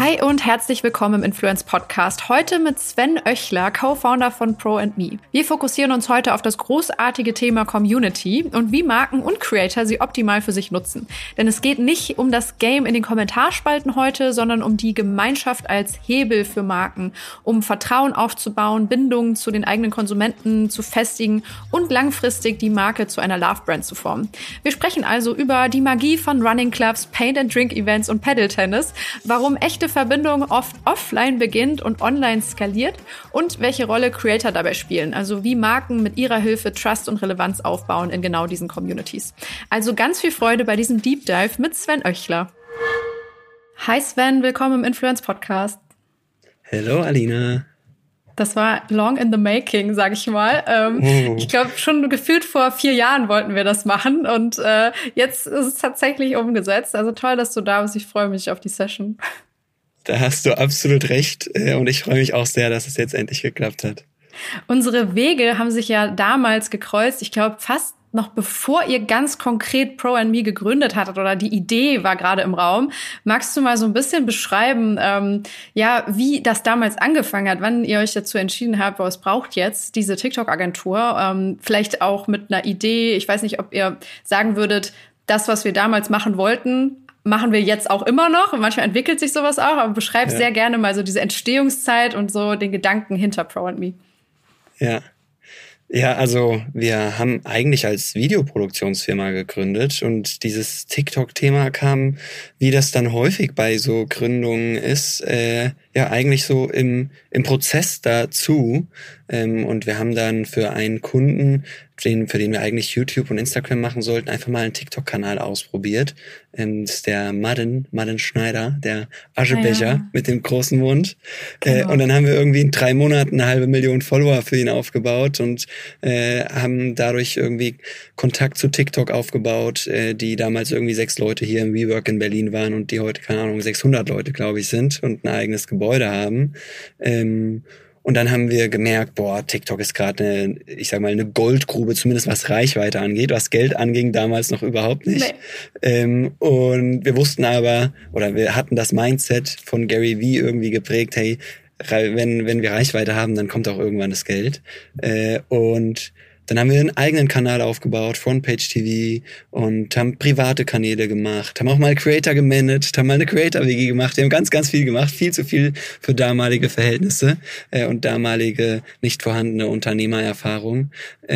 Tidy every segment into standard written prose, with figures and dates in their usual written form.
Hi und herzlich willkommen im Influence Podcast. Heute mit Sven Oechler, Co-Founder von Pro&Me. Wir fokussieren uns heute auf das großartige Thema Community und wie Marken und Creator sie optimal für sich nutzen. Denn es geht nicht um das Game in den Kommentarspalten heute, sondern um die Gemeinschaft als Hebel für Marken, um Vertrauen aufzubauen, Bindungen zu den eigenen Konsumenten zu festigen und langfristig die Marke zu einer Love-Brand zu formen. Wir sprechen also über die Magie von Running Clubs, Paint-and-Drink-Events und Paddle-Tennis, warum echte Verbindung oft offline beginnt und online skaliert und welche Rolle Creator dabei spielen, also wie Marken mit ihrer Hilfe Trust und Relevanz aufbauen in genau diesen Communities. Also ganz viel Freude bei diesem Deep Dive mit Sven Oechler. Hi Sven, willkommen im Influence Podcast. Hello Alina. Das war long in the making, sag ich mal. Ich glaube, schon gefühlt vor 4 Jahren wollten wir das machen und jetzt ist es tatsächlich umgesetzt. Also toll, dass du da bist. Ich freue mich auf die Session. Da hast du absolut recht und ich freue mich auch sehr, dass es jetzt endlich geklappt hat. Unsere Wege haben sich ja damals gekreuzt. Ich glaube, fast noch bevor ihr ganz konkret Pro&Me gegründet hattet oder die Idee war gerade im Raum. Magst du mal so ein bisschen beschreiben, wie das damals angefangen hat, wann ihr euch dazu entschieden habt, es braucht jetzt diese TikTok-Agentur, vielleicht auch mit einer Idee. Ich weiß nicht, ob ihr sagen würdet, das, was wir damals machen wollten, machen wir jetzt auch immer noch. Und manchmal entwickelt sich sowas auch, aber beschreib sehr gerne mal so diese Entstehungszeit und so den Gedanken hinter Pro&Me. Ja, also wir haben eigentlich als Videoproduktionsfirma gegründet und dieses TikTok-Thema kam, wie das dann häufig bei so Gründungen ist, eigentlich so im Prozess dazu. Und wir haben dann für einen Kunden, für den wir eigentlich YouTube und Instagram machen sollten, einfach mal einen TikTok-Kanal ausprobiert. Das ist der Madden Schneider, der Aschebecher mit dem großen Mund. Genau. Und dann haben wir irgendwie in 3 Monaten 500.000 Follower für ihn aufgebaut und haben dadurch irgendwie Kontakt zu TikTok aufgebaut, die damals irgendwie 6 Leute hier im WeWork in Berlin waren und die heute, keine Ahnung, 600 Leute, glaube ich, sind und ein eigenes Gebäude haben. Und dann haben wir gemerkt, TikTok ist gerade eine Goldgrube, zumindest was Reichweite angeht, was Geld anging damals noch überhaupt nicht. Nee. Und wir wussten aber, oder wir hatten das Mindset von Gary Vee irgendwie geprägt, hey, wenn wir Reichweite haben, dann kommt auch irgendwann das Geld. Und dann haben wir einen eigenen Kanal aufgebaut, Frontpage TV, und haben private Kanäle gemacht, haben auch mal Creator gemanagt, haben mal eine Creator-WG gemacht, wir haben ganz, ganz viel gemacht, viel zu viel für damalige Verhältnisse und damalige nicht vorhandene Unternehmererfahrung.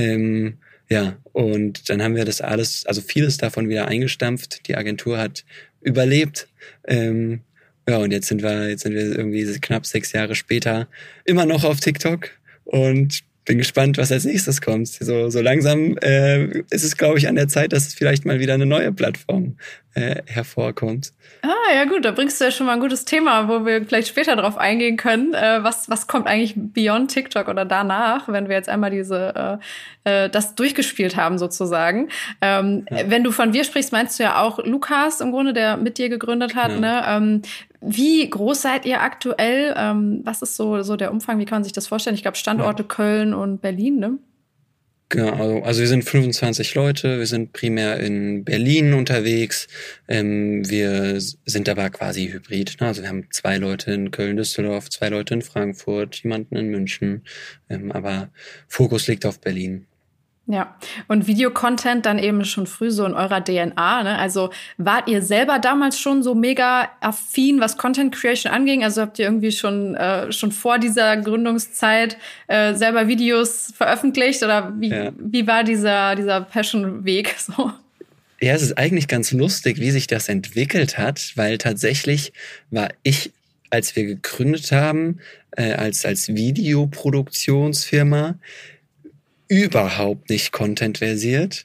Und dann haben wir das alles, also vieles davon wieder eingestampft. Die Agentur hat überlebt. Und jetzt sind wir irgendwie knapp 6 Jahre später immer noch auf TikTok und bin gespannt, was als nächstes kommt. So langsam ist es, glaube ich, an der Zeit, dass vielleicht mal wieder eine neue Plattform hervorkommt. Ja gut, da bringst du ja schon mal ein gutes Thema, wo wir vielleicht später drauf eingehen können. Was kommt eigentlich beyond TikTok oder danach, wenn wir jetzt einmal das durchgespielt haben sozusagen. Wenn du von wir sprichst, meinst du ja auch Lukas im Grunde, der mit dir gegründet hat. Ja. Ne? Wie groß seid ihr aktuell? Was ist so der Umfang? Wie kann man sich das vorstellen? Ich glaube, Standorte Köln und Berlin, ne? Genau, also wir sind 25 Leute, wir sind primär in Berlin unterwegs, wir sind aber quasi hybrid, ne? Also wir haben 2 Leute in Köln-Düsseldorf, 2 Leute in Frankfurt, jemanden in München, aber Fokus liegt auf Berlin. Ja, und Videocontent dann eben schon früh so in eurer DNA, ne? Also wart ihr selber damals schon so mega affin, was Content Creation anging? Also habt ihr irgendwie schon vor dieser Gründungszeit selber Videos veröffentlicht oder wie war dieser Passion-Weg so? Ja, es ist eigentlich ganz lustig, wie sich das entwickelt hat, weil tatsächlich war ich, als wir gegründet haben, als Videoproduktionsfirma, überhaupt nicht Content-versiert.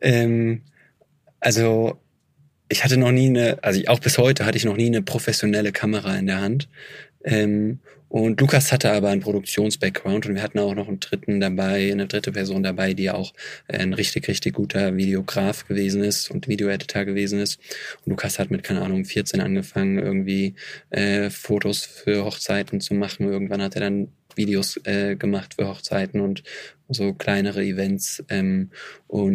Also ich hatte noch nie auch bis heute hatte ich noch nie eine professionelle Kamera in der Hand. Und Lukas hatte aber einen Produktions-Background und wir hatten auch noch eine dritte Person dabei, die auch ein richtig, richtig guter Videograf gewesen ist und Videoeditor gewesen ist. Und Lukas hat mit, keine Ahnung, 14 angefangen, irgendwie Fotos für Hochzeiten zu machen. Irgendwann hat er dann Videos gemacht für Hochzeiten und so kleinere Events. Und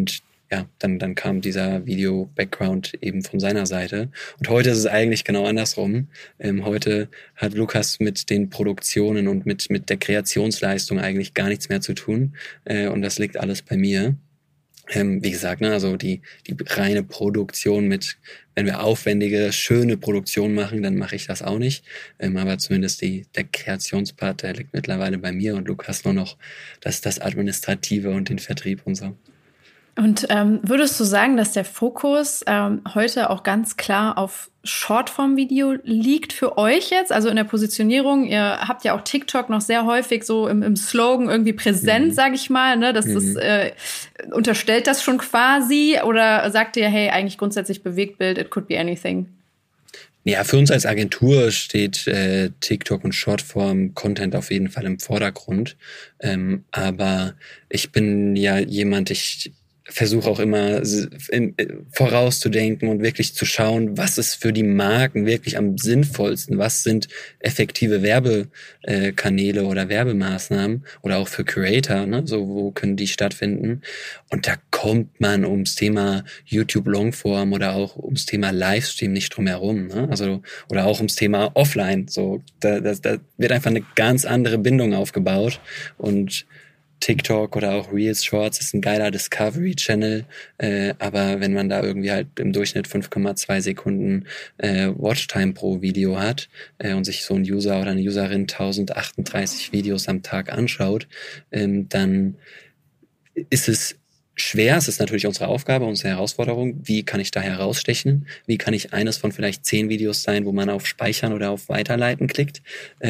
dann kam dieser Video-Background eben von seiner Seite. Und heute ist es eigentlich genau andersrum. Heute hat Lukas mit den Produktionen und mit der Kreationsleistung eigentlich gar nichts mehr zu tun. Und das liegt alles bei mir. Wie gesagt, ne, also die reine Produktion wenn wir aufwendige, schöne Produktion machen, dann mache ich das auch nicht. Aber zumindest der Kreationspart, der liegt mittlerweile bei mir und Lukas nur noch das Administrative und den Vertrieb und so. Und würdest du sagen, dass der Fokus heute auch ganz klar auf Shortform-Video liegt für euch jetzt? Also in der Positionierung, ihr habt ja auch TikTok noch sehr häufig so im Slogan irgendwie präsent, sage ich mal. Ne? Das ist, unterstellt das schon quasi? Oder sagt ihr, hey, eigentlich grundsätzlich Bewegtbild, it could be anything? Ja, für uns als Agentur steht TikTok und Shortform-Content auf jeden Fall im Vordergrund. Aber ich bin ja jemand, ich versuche auch immer vorauszudenken und wirklich zu schauen, was ist für die Marken wirklich am sinnvollsten, was sind effektive Werbekanäle oder Werbemaßnahmen oder auch für Creator, ne? So, wo können die stattfinden? Und da kommt man ums Thema YouTube Longform oder auch ums Thema Livestream nicht drum herum, ne? Also, oder auch ums Thema Offline, so, da wird einfach eine ganz andere Bindung aufgebaut und TikTok oder auch Reels Shorts ist ein geiler Discovery-Channel, aber wenn man da irgendwie halt im Durchschnitt 5,2 Sekunden Watchtime pro Video hat und sich so ein User oder eine Userin 1038 Videos am Tag anschaut, dann ist es schwer. Es ist natürlich unsere Aufgabe, unsere Herausforderung. Wie kann ich da herausstechen? Wie kann ich eines von vielleicht 10 Videos sein, wo man auf Speichern oder auf Weiterleiten klickt?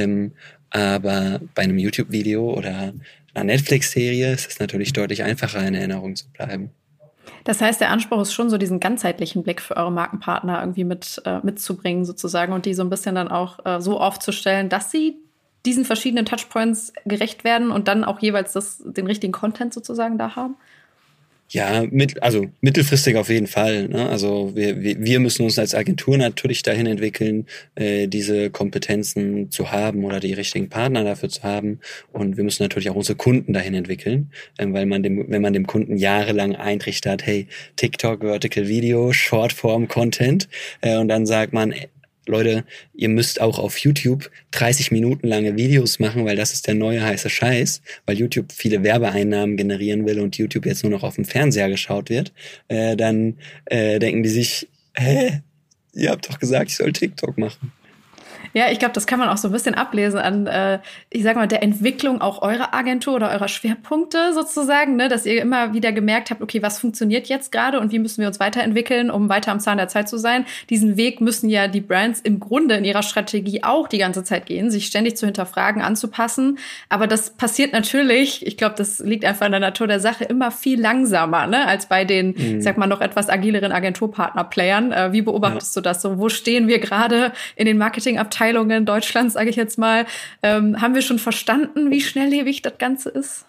Aber bei einem YouTube-Video oder einer Netflix-Serie ist es natürlich deutlich einfacher, in Erinnerung zu bleiben. Das heißt, der Anspruch ist schon so, diesen ganzheitlichen Blick für eure Markenpartner irgendwie mitzubringen sozusagen und die so ein bisschen dann auch so aufzustellen, dass sie diesen verschiedenen Touchpoints gerecht werden und dann auch jeweils den richtigen Content sozusagen da haben? Ja, mittelfristig auf jeden Fall, ne? Also wir müssen uns als Agentur natürlich dahin entwickeln, diese Kompetenzen zu haben oder die richtigen Partner dafür zu haben. Und wir müssen natürlich auch unsere Kunden dahin entwickeln, weil wenn man dem Kunden jahrelang eintrichtert, hey, TikTok, Vertical Video, Shortform Content, und dann sagt man, Leute, ihr müsst auch auf YouTube 30 Minuten lange Videos machen, weil das ist der neue heiße Scheiß, weil YouTube viele Werbeeinnahmen generieren will und YouTube jetzt nur noch auf dem Fernseher geschaut wird, dann denken die sich, ihr habt doch gesagt, ich soll TikTok machen. Ja, ich glaube, das kann man auch so ein bisschen ablesen an, ich sag mal, der Entwicklung auch eurer Agentur oder eurer Schwerpunkte sozusagen, ne, dass ihr immer wieder gemerkt habt, okay, was funktioniert jetzt gerade und wie müssen wir uns weiterentwickeln, um weiter am Zahn der Zeit zu sein. Diesen Weg müssen ja die Brands im Grunde in ihrer Strategie auch die ganze Zeit gehen, sich ständig zu hinterfragen, anzupassen. Aber das passiert natürlich, ich glaube, das liegt einfach in der Natur der Sache, immer viel langsamer, ne, als bei den, ich sag mal, noch etwas agileren Agenturpartner-Playern. Wie beobachtest du das so? Wo stehen wir gerade in den Marketingabteilungen Deutschlands, sage ich jetzt mal? Haben wir schon verstanden, wie schnelllebig das Ganze ist?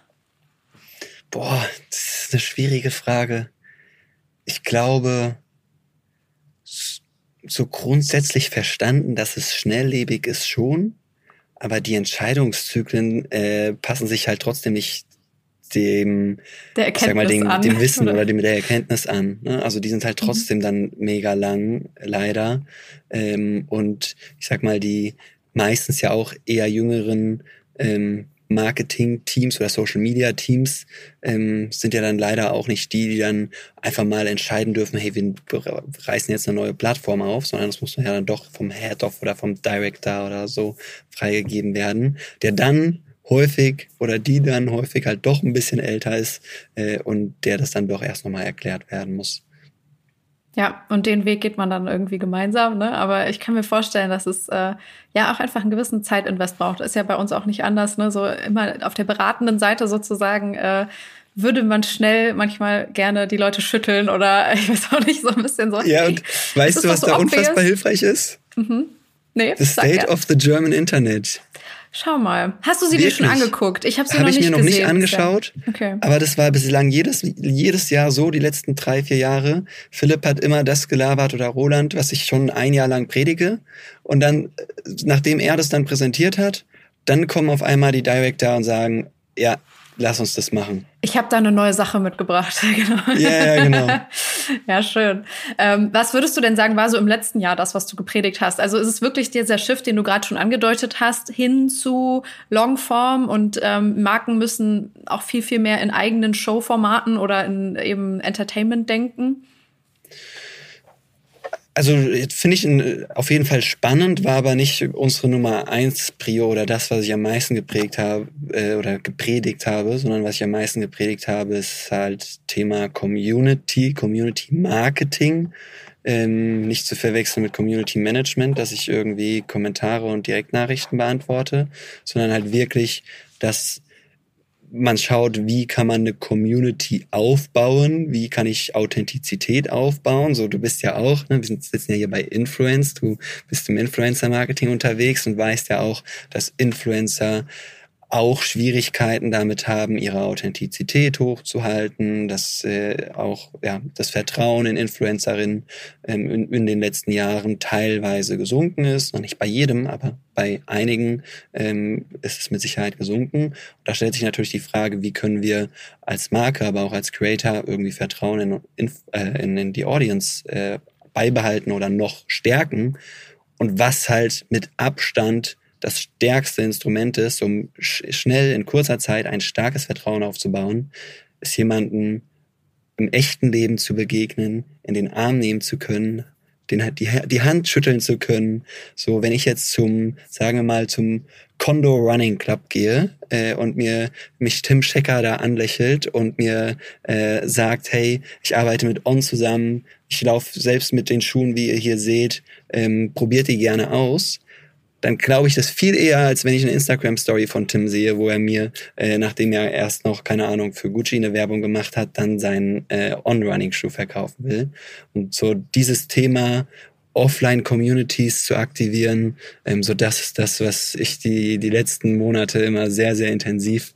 Boah, das ist eine schwierige Frage. Ich glaube, so grundsätzlich verstanden, dass es schnelllebig ist schon, aber die Entscheidungszyklen passen sich halt trotzdem nicht dem Wissen oder der Erkenntnis an. Ne? Also die sind halt trotzdem dann mega lang, leider. Und ich sag mal, die meistens ja auch eher jüngeren Marketing-Teams oder Social-Media-Teams sind ja dann leider auch nicht die dann einfach mal entscheiden dürfen, hey, wir reißen jetzt eine neue Plattform auf, sondern das muss ja dann doch vom Head-Off oder vom Director oder so freigegeben werden, der dann häufig oder die dann häufig halt doch ein bisschen älter ist und der das dann doch erst nochmal erklärt werden muss. Ja, und den Weg geht man dann irgendwie gemeinsam, ne? Aber ich kann mir vorstellen, dass es ja auch einfach einen gewissen Zeitinvest braucht. Ist ja bei uns auch nicht anders, ne? So immer auf der beratenden Seite sozusagen würde man schnell manchmal gerne die Leute schütteln oder ich weiß auch nicht, so ein bisschen so. Ja, und weißt du, was da unfassbar hilfreich ist? Nee, The State of the German Internet. Schau mal. Hast du sie dir schon angeguckt? Ich habe sie noch nicht gesehen. Habe ich mir noch nicht angeschaut. Okay. Aber das war bislang jedes Jahr so, die letzten 3-4 Jahre. Philipp hat immer das gelabert oder Roland, was ich schon ein Jahr lang predige. Und dann, nachdem er das dann präsentiert hat, dann kommen auf einmal die Director und sagen, ja, lass uns das machen. Ich habe da eine neue Sache mitgebracht. Genau. Ja, genau. Ja, schön. Was würdest du denn sagen, war so im letzten Jahr das, was du gepredigt hast? Also ist es wirklich dieser Shift, den du gerade schon angedeutet hast, hin zu Longform und Marken müssen auch viel, viel mehr in eigenen Showformaten oder in eben Entertainment denken? Also finde ich auf jeden Fall spannend, war aber nicht unsere Nummer 1 Prio oder das, was ich am meisten geprägt habe oder gepredigt habe, sondern was ich am meisten gepredigt habe, ist halt Thema Community Marketing. Nicht zu verwechseln mit Community Management, dass ich irgendwie Kommentare und Direktnachrichten beantworte, sondern halt wirklich, dass man schaut, wie kann man eine Community aufbauen, wie kann ich Authentizität aufbauen. So, du bist ja auch, ne, wir sitzen ja hier bei Influence, du bist im Influencer-Marketing unterwegs und weißt ja auch, dass Influencer auch Schwierigkeiten damit haben, ihre Authentizität hochzuhalten, dass auch das Vertrauen in Influencerinnen in den letzten Jahren teilweise gesunken ist. Noch nicht bei jedem, aber bei einigen ist es mit Sicherheit gesunken. Und da stellt sich natürlich die Frage, wie können wir als Marke, aber auch als Creator irgendwie Vertrauen in die Audience beibehalten oder noch stärken. Und was halt mit Abstand das stärkste Instrument ist, um schnell in kurzer Zeit ein starkes Vertrauen aufzubauen, ist jemanden im echten Leben zu begegnen, in den Arm nehmen zu können, die Hand schütteln zu können. So, wenn ich jetzt sagen wir mal, zum Kondo Running Club gehe und mich Tim Schecker da anlächelt und mir sagt, hey, ich arbeite mit On zusammen, ich laufe selbst mit den Schuhen, wie ihr hier seht, probiert die gerne aus, dann glaube ich das viel eher, als wenn ich eine Instagram-Story von Tim sehe, wo er mir, nachdem er erst noch, keine Ahnung, für Gucci eine Werbung gemacht hat, dann seinen On-Running-Schuh verkaufen will. Und so dieses Thema Offline-Communities zu aktivieren, so das ist das, was ich die letzten Monate immer sehr, sehr intensiv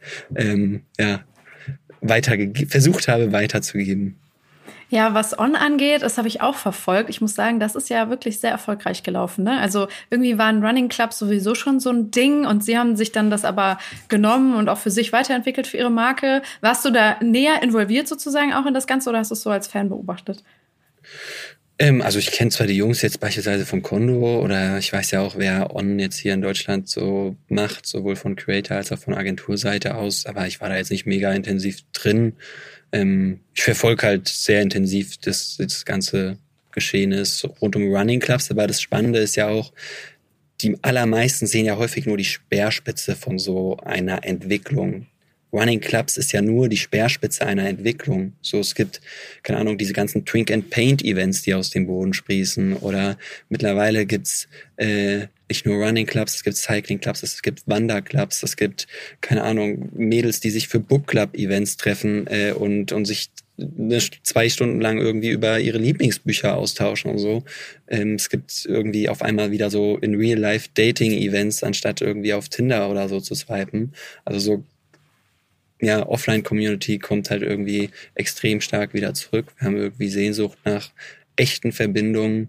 versucht habe weiterzugeben. Ja, was On angeht, das habe ich auch verfolgt. Ich muss sagen, das ist ja wirklich sehr erfolgreich gelaufen, ne? Also irgendwie waren Running Clubs sowieso schon so ein Ding und sie haben sich dann das aber genommen und auch für sich weiterentwickelt für ihre Marke. Warst du da näher involviert sozusagen auch in das Ganze oder hast du es so als Fan beobachtet? Also ich kenne zwar die Jungs jetzt beispielsweise von Kondo oder ich weiß ja auch, wer On jetzt hier in Deutschland so macht, sowohl von Creator als auch von Agenturseite aus, aber ich war da jetzt nicht mega intensiv drin. Ich verfolge halt sehr intensiv das ganze Geschehen ist rund um Running Clubs, aber das Spannende ist ja auch, die allermeisten sehen ja häufig nur die Speerspitze von so einer Entwicklung. Running Clubs ist ja nur die Speerspitze einer Entwicklung. So, es gibt, keine Ahnung, diese ganzen Drink and Paint Events, die aus dem Boden sprießen, oder mittlerweile gibt's nicht nur Running Clubs, es gibt Cycling Clubs, es gibt Wanderclubs, es gibt, keine Ahnung, Mädels, die sich für Book Club Events treffen und sich 2 Stunden lang irgendwie über ihre Lieblingsbücher austauschen und so. Es gibt irgendwie auf einmal wieder so in Real-Life Dating-Events, anstatt irgendwie auf Tinder oder so zu swipen. Also so, ja, Offline-Community kommt halt irgendwie extrem stark wieder zurück. Wir haben irgendwie Sehnsucht nach echten Verbindungen.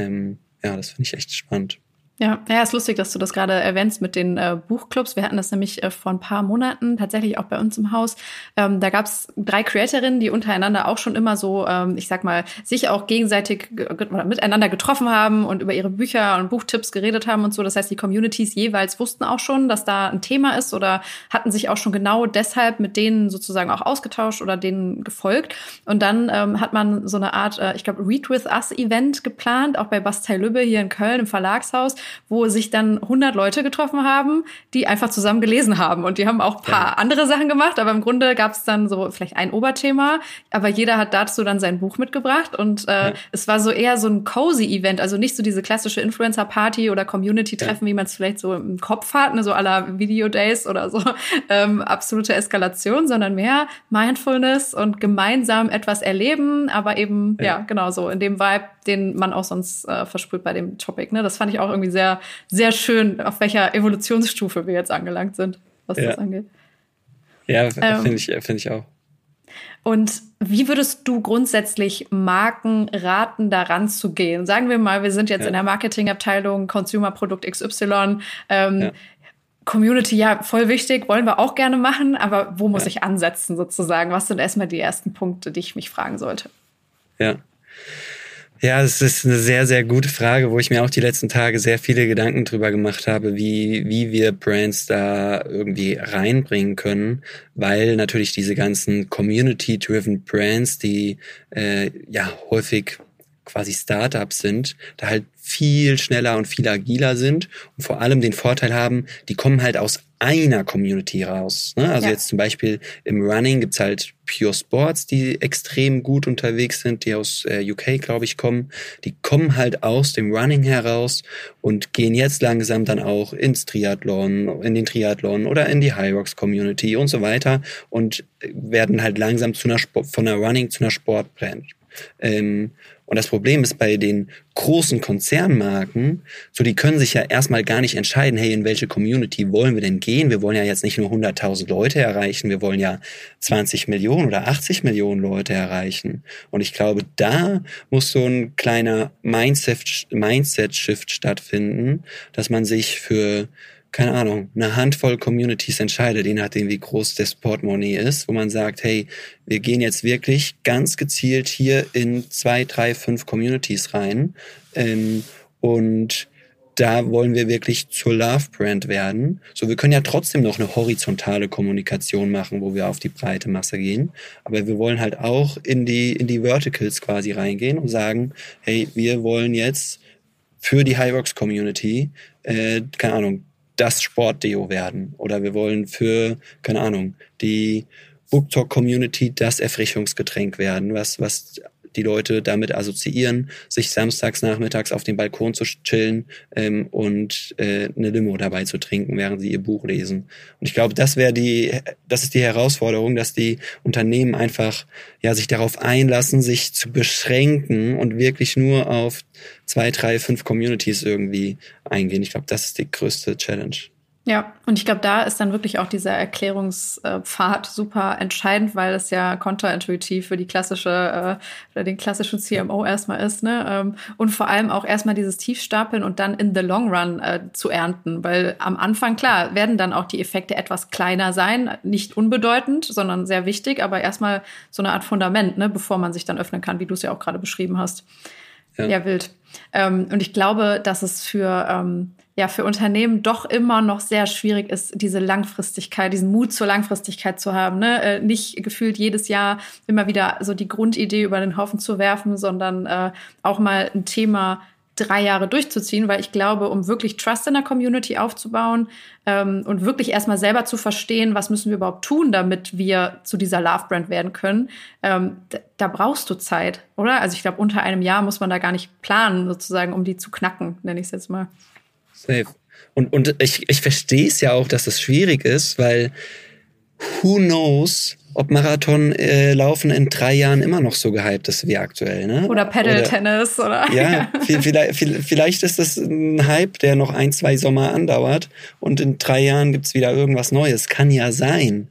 Das finde ich echt spannend. Ja, ist lustig, dass du das gerade erwähnst mit den Buchclubs. Wir hatten das nämlich vor ein paar Monaten tatsächlich auch bei uns im Haus. Da gab's 3 Creatorinnen, die untereinander auch schon immer so, ich sag mal, sich auch gegenseitig oder miteinander getroffen haben und über ihre Bücher und Buchtipps geredet haben und so. Das heißt, die Communities jeweils wussten auch schon, dass da ein Thema ist oder hatten sich auch schon genau deshalb mit denen sozusagen auch ausgetauscht oder denen gefolgt. Und dann hat man so eine Art, ich glaube, Read With Us Event geplant, auch bei Bastei Lübbe hier in Köln im Verlagshaus, wo sich dann 100 Leute getroffen haben, die einfach zusammen gelesen haben. Und die haben auch ein paar andere Sachen gemacht, aber im Grunde gab es dann so vielleicht ein Oberthema, aber jeder hat dazu dann sein Buch mitgebracht. Und es war so eher so ein cozy Event, also nicht so diese klassische Influencer-Party oder Community-Treffen, wie man es vielleicht so im Kopf hat, ne, so à la Video-Days oder so, absolute Eskalation, sondern mehr Mindfulness und gemeinsam etwas erleben, aber eben, genau so, in dem Vibe, den man auch sonst versprüht bei dem Topic. Ne? Das fand ich auch irgendwie sehr, sehr schön, auf welcher Evolutionsstufe wir jetzt angelangt sind, was das angeht. Ja, finde ich auch. Und wie würdest du grundsätzlich Marken raten, daran zu gehen? Sagen wir mal, wir sind jetzt in der Marketingabteilung, Consumer-Produkt XY. Community, ja, voll wichtig, wollen wir auch gerne machen, aber wo muss ich ansetzen sozusagen? Was sind erstmal die ersten Punkte, die ich mich fragen sollte? Ja, das ist eine sehr, sehr gute Frage, wo ich mir auch die letzten Tage sehr viele Gedanken drüber gemacht habe, wie wir Brands da irgendwie reinbringen können, weil natürlich diese ganzen Community-driven Brands, die häufig quasi Startups sind, da halt viel schneller und viel agiler sind und vor allem den Vorteil haben, die kommen halt aus einer Community raus. Ne? Also jetzt zum Beispiel im Running gibt's halt Pure Sports, die extrem gut unterwegs sind, die aus UK, glaube ich, kommen. Die kommen halt aus dem Running heraus und gehen jetzt langsam dann auch in den Triathlon oder in die Hyrox Community und so weiter und werden halt langsam von einer Running zu einer Sportbrand. Und das Problem ist bei den großen Konzernmarken, so die können sich ja erstmal gar nicht entscheiden, hey, in welche Community wollen wir denn gehen? Wir wollen ja jetzt nicht nur 100.000 Leute erreichen, wir wollen ja 20 Millionen oder 80 Millionen Leute erreichen. Und ich glaube, da muss so ein kleiner Mindset-Shift stattfinden, dass man sich für keine Ahnung, eine Handvoll Communities entscheidet, je nachdem, wie groß das Portemonnaie ist, wo man sagt, hey, wir gehen jetzt wirklich ganz gezielt hier in 2, 3, 5 Communities rein und da wollen wir wirklich zur Love-Brand werden. So, wir können ja trotzdem noch eine horizontale Kommunikation machen, wo wir auf die breite Masse gehen, aber wir wollen halt auch in die Verticals quasi reingehen und sagen, hey, wir wollen jetzt für die Hyrox-Community, keine Ahnung, das Sportdeo werden. Oder wir wollen für, keine Ahnung, die BookTok-Community das Erfrischungsgetränk werden, was die Leute damit assoziieren, sich samstags nachmittags auf dem Balkon zu chillen und eine Limo dabei zu trinken, während sie ihr Buch lesen. Und ich glaube, das ist die Herausforderung, dass die Unternehmen einfach sich darauf einlassen, sich zu beschränken und wirklich nur auf 2, 3, 5 Communities irgendwie eingehen. Ich glaube, das ist die größte Challenge. Ja, und ich glaube, da ist dann wirklich auch dieser Erklärungspfad super entscheidend, weil es ja kontraintuitiv für die klassische, für den klassischen CMO erstmal ist, ne? Und vor allem auch erstmal dieses Tiefstapeln und dann in the long run zu ernten, weil am Anfang, klar, werden dann auch die Effekte etwas kleiner sein, nicht unbedeutend, sondern sehr wichtig, aber erstmal so eine Art Fundament, ne, bevor man sich dann öffnen kann, wie du es ja auch gerade beschrieben hast. Ja, wild. Und ich glaube, dass es für Unternehmen doch immer noch sehr schwierig ist, diese Langfristigkeit, diesen Mut zur Langfristigkeit zu haben. Ne? Nicht gefühlt jedes Jahr immer wieder so die Grundidee über den Haufen zu werfen, sondern auch mal ein Thema 3 Jahre durchzuziehen, weil ich glaube, um wirklich Trust in der Community aufzubauen und wirklich erstmal selber zu verstehen, was müssen wir überhaupt tun, damit wir zu dieser Love-Brand werden können, da brauchst du Zeit, oder? Also ich glaube, unter einem Jahr muss man da gar nicht planen, sozusagen, um die zu knacken, nenne ich es jetzt mal. Safe. Und ich verstehe es ja auch, dass das schwierig ist, weil who knows, ob Marathon laufen in 3 Jahren immer noch so gehypt ist wie aktuell, ne? Oder Paddle-Tennis, oder? Ja, vielleicht ist das ein Hype, der noch 1, 2 Sommer andauert und in 3 Jahren gibt's wieder irgendwas Neues. Kann ja sein.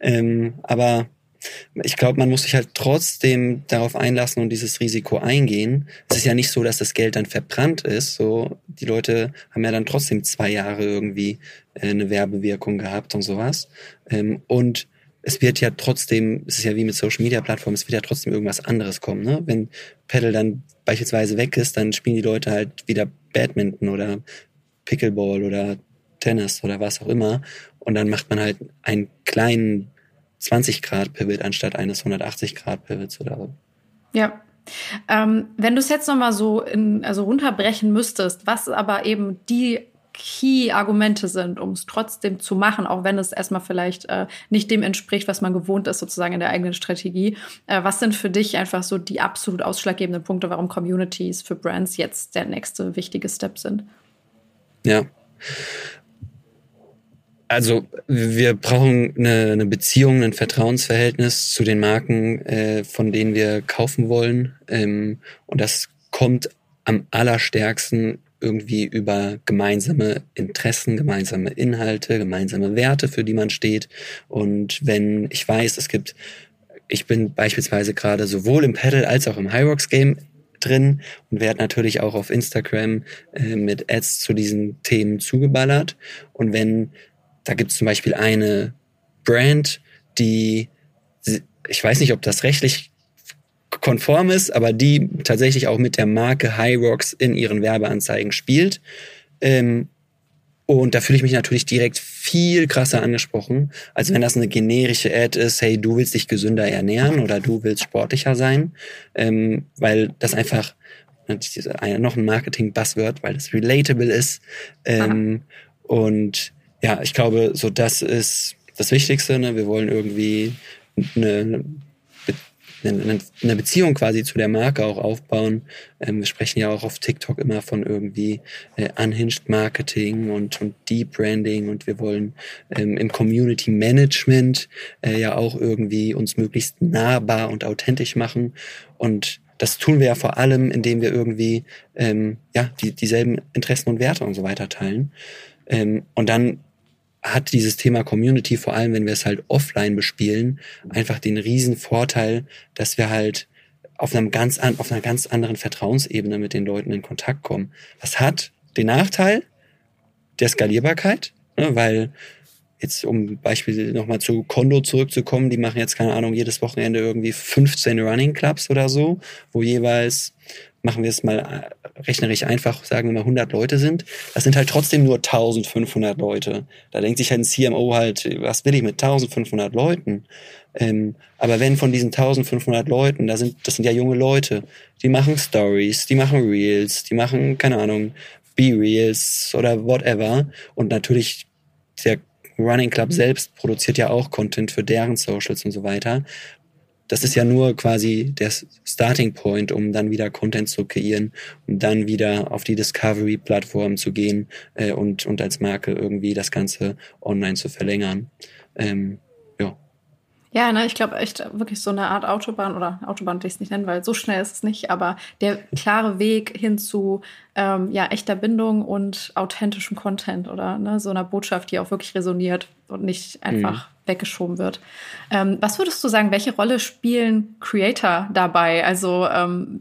Aber ich glaube, man muss sich halt trotzdem darauf einlassen und dieses Risiko eingehen. Es ist ja nicht so, dass das Geld dann verbrannt ist. So, die Leute haben ja dann trotzdem 2 Jahre irgendwie eine Werbewirkung gehabt und sowas. Und es wird ja trotzdem, es ist ja wie mit Social-Media-Plattformen, es wird ja trotzdem irgendwas anderes kommen. Ne? Wenn Paddle dann beispielsweise weg ist, dann spielen die Leute halt wieder Badminton oder Pickleball oder Tennis oder was auch immer. Und dann macht man halt einen kleinen 20-Grad-Pivot anstatt eines 180-Grad-Pivots oder so. Ja. Wenn du es jetzt nochmal so runterbrechen müsstest, was aber eben die Key-Argumente sind, um es trotzdem zu machen, auch wenn es erstmal vielleicht nicht dem entspricht, was man gewohnt ist, sozusagen in der eigenen Strategie. Was sind für dich einfach so die absolut ausschlaggebenden Punkte, warum Communities für Brands jetzt der nächste wichtige Step sind? Ja. Also wir brauchen eine Beziehung, ein Vertrauensverhältnis zu den Marken, von denen wir kaufen wollen. Und das kommt am allerstärksten irgendwie über gemeinsame Interessen, gemeinsame Inhalte, gemeinsame Werte, für die man steht. Und wenn ich weiß, ich bin beispielsweise gerade sowohl im Paddle als auch im Hyrox-Game drin und werde natürlich auch auf Instagram mit Ads zu diesen Themen zugeballert. Und wenn da gibt es zum Beispiel eine Brand, die, ich weiß nicht, ob das rechtlich konform ist, aber die tatsächlich auch mit der Marke Hyrox in ihren Werbeanzeigen spielt. Und da fühle ich mich natürlich direkt viel krasser angesprochen, als wenn das eine generische Ad ist, hey, du willst dich gesünder ernähren oder du willst sportlicher sein, weil das einfach noch ein Marketing-Buzzword, weil das relatable ist. Und ja, ich glaube, so das ist das Wichtigste. Ne? Wir wollen irgendwie eine Beziehung quasi zu der Marke auch aufbauen. Wir sprechen ja auch auf TikTok immer von irgendwie unhinged Marketing und Deep Branding, und wir wollen im Community Management ja auch irgendwie uns möglichst nahbar und authentisch machen, und das tun wir ja vor allem, indem wir irgendwie dieselben Interessen und Werte und so weiter teilen. Und dann hat dieses Thema Community, vor allem wenn wir es halt offline bespielen, einfach den riesen Vorteil, dass wir halt auf einer ganz anderen Vertrauensebene mit den Leuten in Kontakt kommen. Das hat den Nachteil der Skalierbarkeit, ne, weil jetzt, um Beispiel nochmal zu Kondo zurückzukommen, die machen jetzt, keine Ahnung, jedes Wochenende irgendwie 15 Running Clubs oder so, wo jeweils, machen wir es mal rechnerisch einfach, sagen wir mal 100 Leute sind. Das sind halt trotzdem nur 1500 Leute. Da denkt sich halt ein CMO halt, was will ich mit 1500 Leuten? Aber wenn von diesen 1500 Leuten, das sind ja junge Leute, die machen Stories, die machen Reels, die machen, keine Ahnung, B-Reels oder whatever. Und natürlich der Running Club selbst produziert ja auch Content für deren Socials und so weiter. Das ist ja nur quasi der Starting Point, um dann wieder Content zu kreieren und dann wieder auf die Discovery-Plattform zu gehen und als Marke irgendwie das Ganze online zu verlängern. Ja, ne, ich glaube echt wirklich so eine Art Autobahn, oder Autobahn will ich es nicht nennen, weil so schnell ist es nicht, aber der klare Weg hin zu echter Bindung und authentischem Content oder ne, so einer Botschaft, die auch wirklich resoniert und nicht einfach weggeschoben wird. Was würdest du sagen, welche Rolle spielen Creator dabei? Also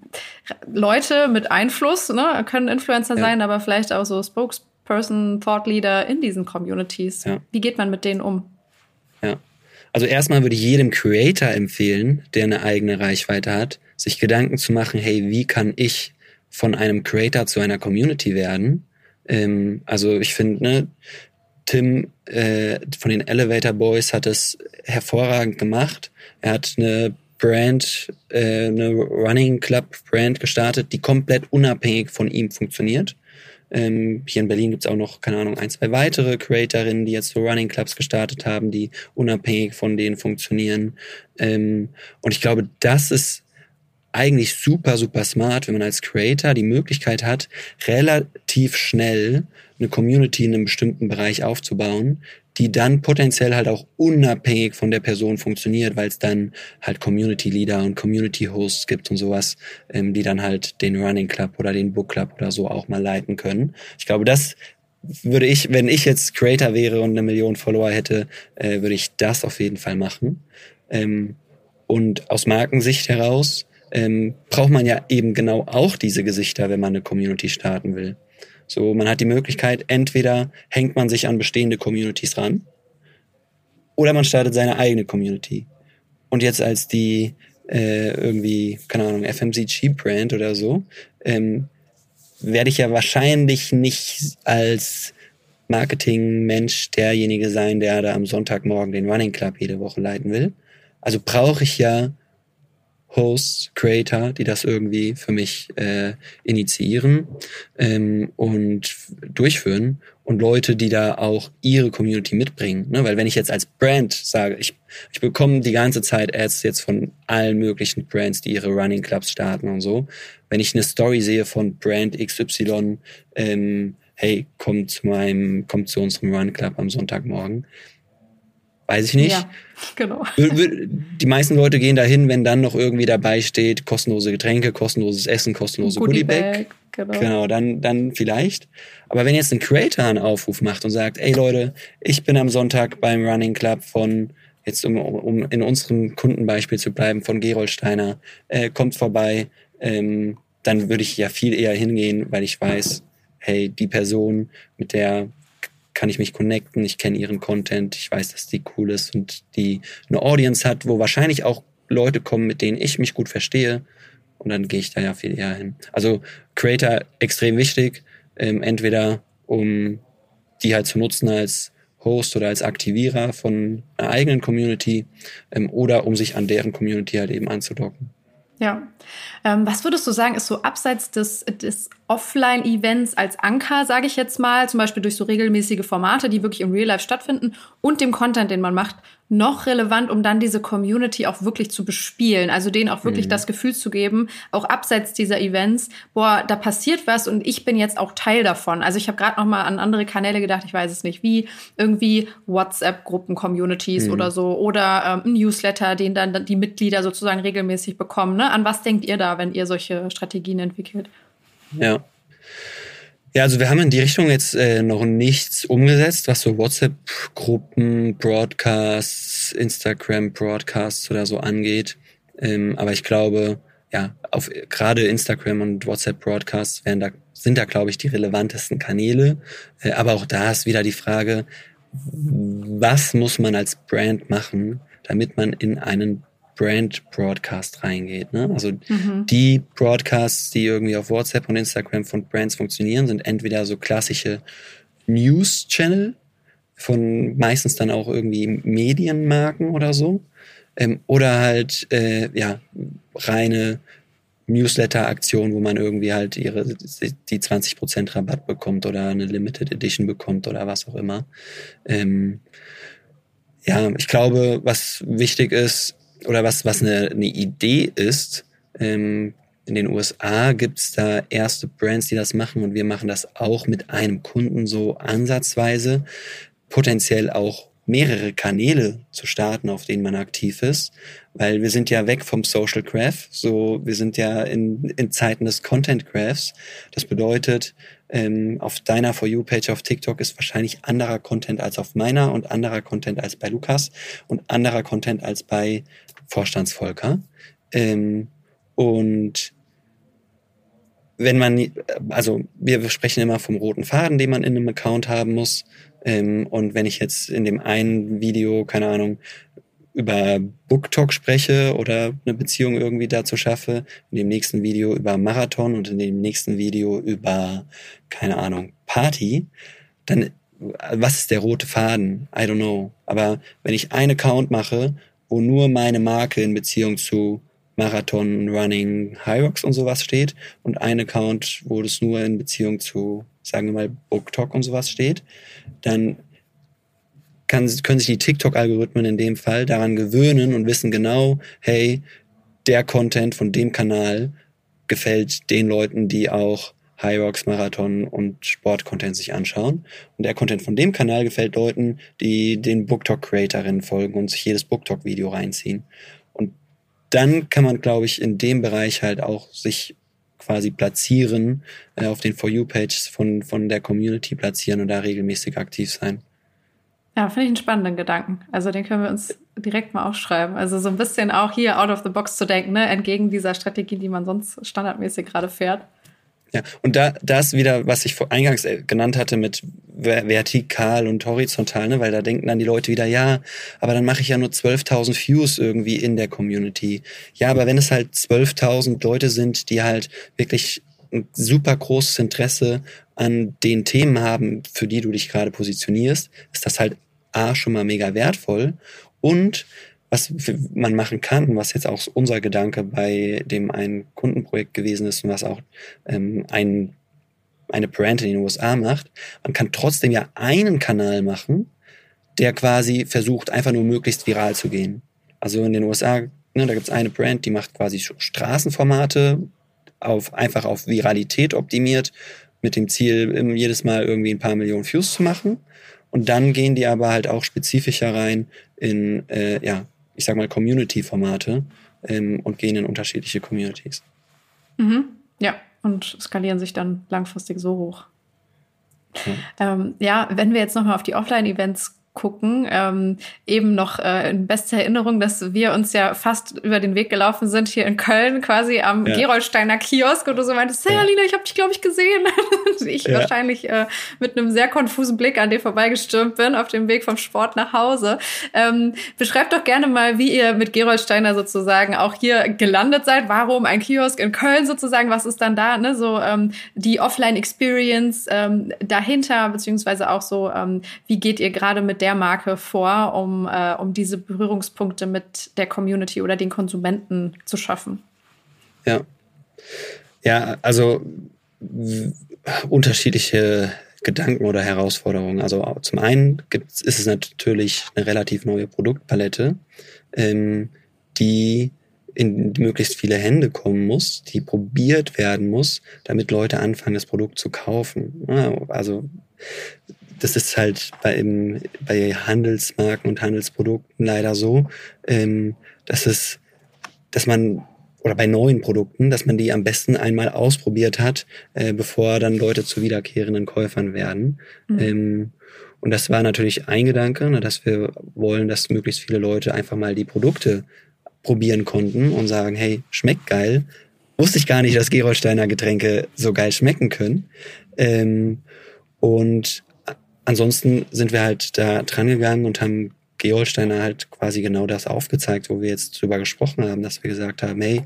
Leute mit Einfluss, ne, können Influencer sein, aber vielleicht auch so Spokesperson, Thought Leader in diesen Communities. Ja. Wie geht man mit denen um? Ja. Also erstmal würde ich jedem Creator empfehlen, der eine eigene Reichweite hat, sich Gedanken zu machen, hey, wie kann ich von einem Creator zu einer Community werden? Also ich finde, ne, Tim von den Elevator Boys hat es hervorragend gemacht. Er hat eine Brand, eine Running Club Brand gestartet, die komplett unabhängig von ihm funktioniert. Hier in Berlin gibt's auch noch, keine Ahnung, 1, 2 weitere Creatorinnen, die jetzt so Running Clubs gestartet haben, die unabhängig von denen funktionieren. Und ich glaube, das ist eigentlich super, super smart, wenn man als Creator die Möglichkeit hat, relativ schnell eine Community in einem bestimmten Bereich aufzubauen, die dann potenziell halt auch unabhängig von der Person funktioniert, weil es dann halt Community Leader und Community Hosts gibt und sowas, die dann halt den Running Club oder den Book Club oder so auch mal leiten können. Ich glaube, das würde ich, wenn ich jetzt Creator wäre und 1 Million Follower hätte, würde ich das auf jeden Fall machen. Und aus Markensicht heraus braucht man ja eben genau auch diese Gesichter, wenn man eine Community starten will. So, man hat die Möglichkeit, entweder hängt man sich an bestehende Communities ran oder man startet seine eigene Community. Und jetzt als die irgendwie, keine Ahnung, FMCG-Brand oder so, werde ich ja wahrscheinlich nicht als Marketing-Mensch derjenige sein, der da am Sonntagmorgen den Running Club jede Woche leiten will. Also brauche ich ja Hosts, Creator, die das irgendwie für mich initiieren und durchführen, und Leute, die da auch ihre Community mitbringen. Ne? Weil wenn ich jetzt als Brand sage, ich bekomme die ganze Zeit Ads jetzt von allen möglichen Brands, die ihre Running Clubs starten und so. Wenn ich eine Story sehe von Brand XY, hey, kommt zu unserem Run Club am Sonntagmorgen, weiß ich nicht. Ja, genau. Die meisten Leute gehen dahin, wenn dann noch irgendwie dabei steht, kostenlose Getränke, kostenloses Essen, kostenlose Goodiebag. Genau, dann vielleicht. Aber wenn jetzt ein Creator einen Aufruf macht und sagt, ey Leute, ich bin am Sonntag beim Running Club von, jetzt um in unserem Kundenbeispiel zu bleiben, von Gerolsteiner, kommt vorbei, dann würde ich ja viel eher hingehen, weil ich weiß, hey, die Person, mit der kann ich mich connecten, ich kenne ihren Content, ich weiß, dass die cool ist und die eine Audience hat, wo wahrscheinlich auch Leute kommen, mit denen ich mich gut verstehe. Und dann gehe ich da ja viel eher hin. Also Creator extrem wichtig, entweder um die halt zu nutzen als Host oder als Aktivierer von einer eigenen Community oder um sich an deren Community halt eben anzudocken. Ja. Was würdest du sagen, ist so abseits des Offline-Events als Anker, sage ich jetzt mal, zum Beispiel durch so regelmäßige Formate, die wirklich im Real Life stattfinden und dem Content, den man macht, noch relevant, um dann diese Community auch wirklich zu bespielen, also denen auch wirklich das Gefühl zu geben, auch abseits dieser Events, boah, da passiert was und ich bin jetzt auch Teil davon. Also ich habe gerade noch mal an andere Kanäle gedacht, ich weiß es nicht, wie irgendwie WhatsApp-Gruppen-Communities oder so oder ein Newsletter, den dann die Mitglieder sozusagen regelmäßig bekommen. Ne? An was denkt ihr da, wenn ihr solche Strategien entwickelt? Ja. Ja, also wir haben in die Richtung jetzt noch nichts umgesetzt, was so WhatsApp-Gruppen, Broadcasts, Instagram-Broadcasts oder so angeht. Aber ich glaube, ja, auf gerade Instagram und WhatsApp-Broadcasts sind da, glaube ich, die relevantesten Kanäle. Aber auch da ist wieder die Frage, was muss man als Brand machen, damit man in einen Brand-Broadcast reingeht. Ne? Also die Broadcasts, die irgendwie auf WhatsApp und Instagram von Brands funktionieren, sind entweder so klassische News-Channel von meistens dann auch irgendwie Medienmarken oder so oder halt reine Newsletter-Aktion, wo man irgendwie halt die 20% Rabatt bekommt oder eine Limited Edition bekommt oder was auch immer. Ich glaube, was wichtig ist, oder was eine Idee ist, in den USA gibt's da erste Brands, die das machen und wir machen das auch mit einem Kunden so ansatzweise, potenziell auch mehrere Kanäle zu starten, auf denen man aktiv ist, weil wir sind ja weg vom Social Graph, so wir sind ja in Zeiten des Content Graphs. Das bedeutet, auf deiner For You-Page auf TikTok ist wahrscheinlich anderer Content als auf meiner und anderer Content als bei Lukas und anderer Content als bei Vorstandsvolker. Und wenn man, also wir sprechen immer vom roten Faden, den man in einem Account haben muss. Und wenn ich jetzt in dem einen Video, keine Ahnung, über BookTok spreche oder eine Beziehung irgendwie dazu schaffe, in dem nächsten Video über Marathon und in dem nächsten Video über, keine Ahnung, Party, dann, was ist der rote Faden? I don't know. Aber wenn ich einen Account mache, wo nur meine Marke in Beziehung zu Marathon, Running, Hyrox und sowas steht und ein Account, wo das nur in Beziehung zu, sagen wir mal, BookTok und sowas steht, dann können sich die TikTok-Algorithmen in dem Fall daran gewöhnen und wissen genau, hey, der Content von dem Kanal gefällt den Leuten, die auch Hyrox, Marathon und Sport-Content sich anschauen. Und der Content von dem Kanal gefällt Leuten, die den BookTok-Creatorinnen folgen und sich jedes BookTok-Video reinziehen. Und dann kann man, glaube ich, in dem Bereich halt auch sich quasi platzieren, auf den For You-Pages von der Community platzieren und da regelmäßig aktiv sein. Ja, finde ich einen spannenden Gedanken. Also den können wir uns direkt mal aufschreiben. Also so ein bisschen auch hier out of the box zu denken, ne? Entgegen dieser Strategie, die man sonst standardmäßig gerade fährt. Ja, und da ist wieder, was ich eingangs genannt hatte mit vertikal und horizontal, ne? Weil da denken dann die Leute wieder, ja, aber dann mache ich ja nur 12.000 Views irgendwie in der Community. Ja, aber wenn es halt 12.000 Leute sind, die halt wirklich ein super großes Interesse an den Themen haben, für die du dich gerade positionierst, ist das halt schon mal mega wertvoll. Und was man machen kann, was jetzt auch unser Gedanke bei dem einen Kundenprojekt gewesen ist und was auch eine Brand in den USA macht, man kann trotzdem ja einen Kanal machen, der quasi versucht, einfach nur möglichst viral zu gehen. Also in den USA, ne, da gibt's eine Brand, die macht quasi Straßenformate, einfach auf Viralität optimiert, mit dem Ziel, jedes Mal irgendwie ein paar Millionen Views zu machen. Und dann gehen die aber halt auch spezifischer rein in, ich sag mal, Community-Formate und gehen in unterschiedliche Communities. Ja, und skalieren sich dann langfristig so hoch. Wenn wir jetzt nochmal auf die Offline-Events gucken. Eben noch in bester Erinnerung, dass wir uns ja fast über den Weg gelaufen sind hier in Köln, quasi am Geroldsteiner Kiosk, und du so meintest, hey Alina, ich habe dich, glaube ich, gesehen. Und ich wahrscheinlich mit einem sehr konfusen Blick an dir vorbeigestürmt bin auf dem Weg vom Sport nach Hause. Beschreibt doch gerne mal, wie ihr mit Geroldsteiner sozusagen auch hier gelandet seid. Warum ein Kiosk in Köln sozusagen? Was ist dann da, ne? So die Offline-Experience dahinter, beziehungsweise auch so, wie geht ihr gerade mit der Marke vor, um diese Berührungspunkte mit der Community oder den Konsumenten zu schaffen? Ja, also unterschiedliche Gedanken oder Herausforderungen. Also zum einen ist es natürlich eine relativ neue Produktpalette, die in möglichst viele Hände kommen muss, die probiert werden muss, damit Leute anfangen, das Produkt zu kaufen. Also das ist halt bei Handelsmarken und Handelsprodukten leider so, dass man oder bei neuen Produkten, dass man die am besten einmal ausprobiert hat, bevor dann Leute zu wiederkehrenden Käufern werden. Und das war natürlich ein Gedanke, dass wir wollen, dass möglichst viele Leute einfach mal die Produkte probieren konnten und sagen, hey, schmeckt geil. Wusste ich gar nicht, dass Geroldsteiner Getränke so geil schmecken können. Und ansonsten sind wir halt da dran gegangen und haben Geroldsteiner halt quasi genau das aufgezeigt, wo wir jetzt drüber gesprochen haben, dass wir gesagt haben, hey,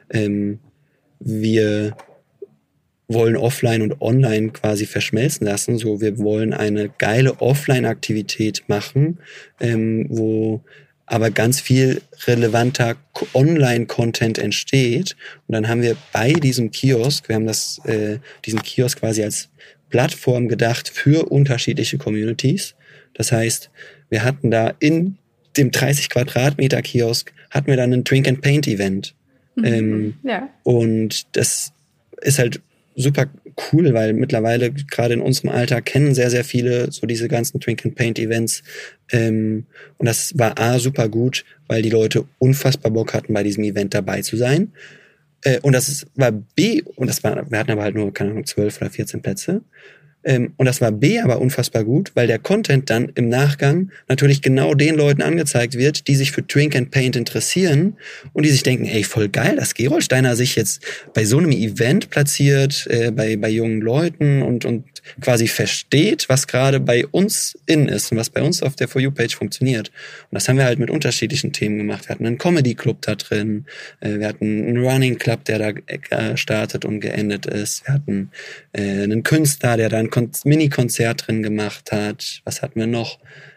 wir wollen Offline und Online quasi verschmelzen lassen. So, wir wollen eine geile Offline-Aktivität machen, wo aber ganz viel relevanter Online-Content entsteht. Und dann haben wir bei diesem Kiosk, wir haben diesen Kiosk quasi als Plattform gedacht für unterschiedliche Communities. Das heißt, wir hatten da in dem 30 Quadratmeter Kiosk hatten wir dann ein Drink and Paint Event. Und das ist halt super cool, weil mittlerweile gerade in unserem Alter kennen sehr, sehr viele so diese ganzen Drink and Paint Events. Und das war super gut, weil die Leute unfassbar Bock hatten, bei diesem Event dabei zu sein. Und wir hatten aber halt nur, keine Ahnung, 12 oder 14 Plätze. Und das war aber unfassbar gut, weil der Content dann im Nachgang natürlich genau den Leuten angezeigt wird, die sich für Drink and Paint interessieren und die sich denken, ey, voll geil, dass Geroldsteiner sich jetzt bei so einem Event platziert, bei jungen Leuten und quasi versteht, was gerade bei uns in ist und was bei uns auf der For You-Page funktioniert. Und das haben wir halt mit unterschiedlichen Themen gemacht. Wir hatten einen Comedy-Club da drin, wir hatten einen Running-Club, der da gestartet und geendet ist, wir hatten einen Künstler, der da ein Mini-Konzert drin gemacht hat. Was hatten wir noch?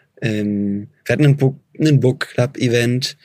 Wir hatten einen Book Club Event,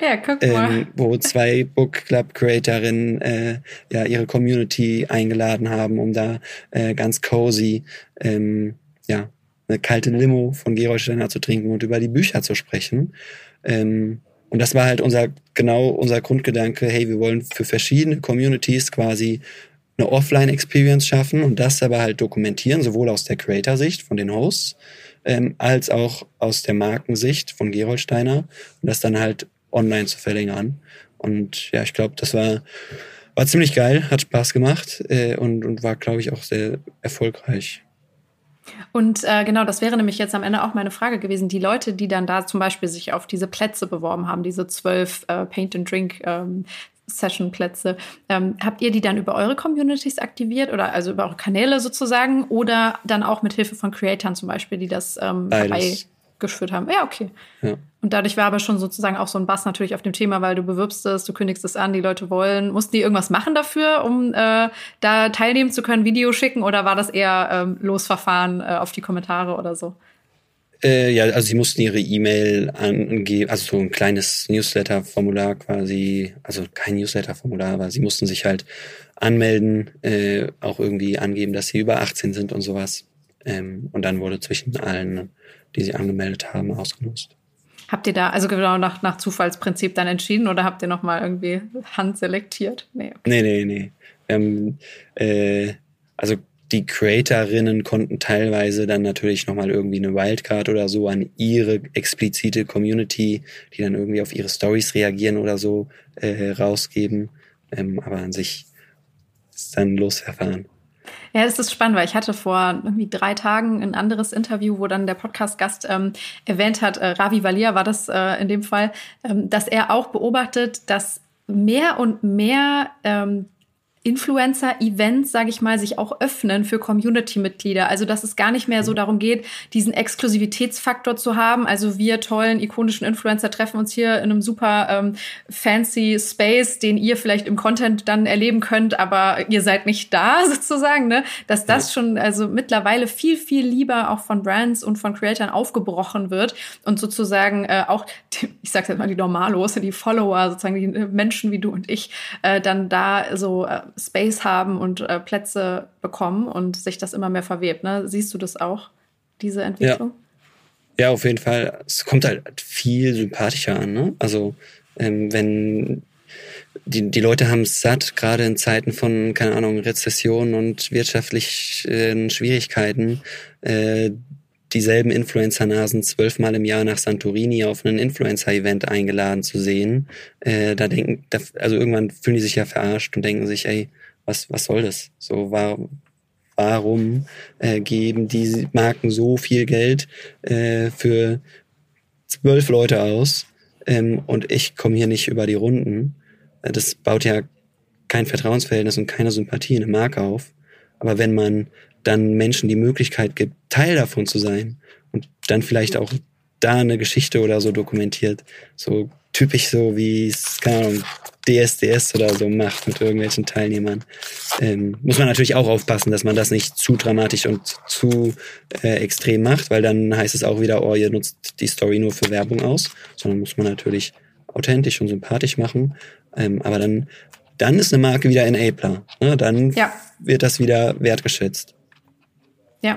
wo 2 Book Club Creatorinnen ihre Community eingeladen haben, um da ganz cozy eine kalte Limo von Geroldsteiner zu trinken und über die Bücher zu sprechen. Und das war halt unser Grundgedanke, hey, wir wollen für verschiedene Communities quasi eine Offline-Experience schaffen und das aber halt dokumentieren, sowohl aus der Creator-Sicht von den Hosts, als auch aus der Markensicht von Geroldsteiner und das dann halt online zu verlängern. Und ja, ich glaube, das war ziemlich geil, hat Spaß gemacht und war, glaube ich, auch sehr erfolgreich. Und genau, das wäre nämlich jetzt am Ende auch meine Frage gewesen. Die Leute, die dann da zum Beispiel sich auf diese Plätze beworben haben, diese 12 Paint and Drink Session-Plätze. Habt ihr die dann über eure Communities aktiviert oder also über eure Kanäle sozusagen oder dann auch mit Hilfe von Creatoren zum Beispiel, die das herbeigeführt haben? Ja, okay. Ja. Und dadurch war aber schon sozusagen auch so ein Bass natürlich auf dem Thema, weil du bewirbst es, du kündigst es an, die Leute wollen. Mussten die irgendwas machen dafür, um da teilnehmen zu können, Video schicken oder war das eher Losverfahren auf die Kommentare oder so? Also sie mussten ihre E-Mail angeben, also so ein kleines Newsletter-Formular quasi, also kein Newsletter-Formular, aber sie mussten sich halt anmelden, auch irgendwie angeben, dass sie über 18 sind und sowas. Und dann wurde zwischen allen, die sie angemeldet haben, ausgelost. Habt ihr da, also genau nach Zufallsprinzip dann entschieden oder habt ihr nochmal irgendwie handselektiert? Nee, okay. Nee. Also die Creatorinnen konnten teilweise dann natürlich nochmal irgendwie eine Wildcard oder so an ihre explizite Community, die dann irgendwie auf ihre Stories reagieren oder so, rausgeben. Aber an sich ist dann Losverfahren. Ja, das ist spannend, weil ich hatte vor irgendwie 3 Tagen ein anderes Interview, wo dann der Podcast-Gast erwähnt hat, Ravi Valia war das in dem Fall, dass er auch beobachtet, dass mehr und mehr Influencer-Events, sage ich mal, sich auch öffnen für Community-Mitglieder. Also, dass es gar nicht mehr so darum geht, diesen Exklusivitätsfaktor zu haben. Also, wir tollen, ikonischen Influencer treffen uns hier in einem super fancy Space, den ihr vielleicht im Content dann erleben könnt, aber ihr seid nicht da, sozusagen, ne? Dass das schon also mittlerweile viel, viel lieber auch von Brands und von Creatoren aufgebrochen wird und sozusagen auch, ich sag's jetzt mal, die Normalos, die Follower, sozusagen die Menschen wie du und ich, dann da so Space haben und Plätze bekommen und sich das immer mehr verwebt. Ne? Siehst du das auch, diese Entwicklung? Ja, auf jeden Fall. Es kommt halt viel sympathischer an. Ne? Also wenn die Leute haben es satt, gerade in Zeiten von, keine Ahnung, Rezession und wirtschaftlichen Schwierigkeiten, dieselben Influencer-Nasen 12-mal im Jahr nach Santorini auf ein Influencer-Event eingeladen zu sehen, also irgendwann fühlen die sich ja verarscht und denken sich, ey, was soll das? So, warum geben die Marken so viel Geld für 12 Leute aus und ich komme hier nicht über die Runden? Das baut ja kein Vertrauensverhältnis und keine Sympathie in der Marke auf. Aber wenn man dann Menschen die Möglichkeit gibt, Teil davon zu sein und dann vielleicht auch da eine Geschichte oder so dokumentiert, so typisch so wie es, keine Ahnung, DSDS oder so macht mit irgendwelchen Teilnehmern, muss man natürlich auch aufpassen, dass man das nicht zu dramatisch und zu extrem macht, weil dann heißt es auch wieder, oh, ihr nutzt die Story nur für Werbung aus, sondern muss man natürlich authentisch und sympathisch machen, aber dann ist eine Marke wieder Enabler, ne? Dann wird das wieder wertgeschätzt. Ja.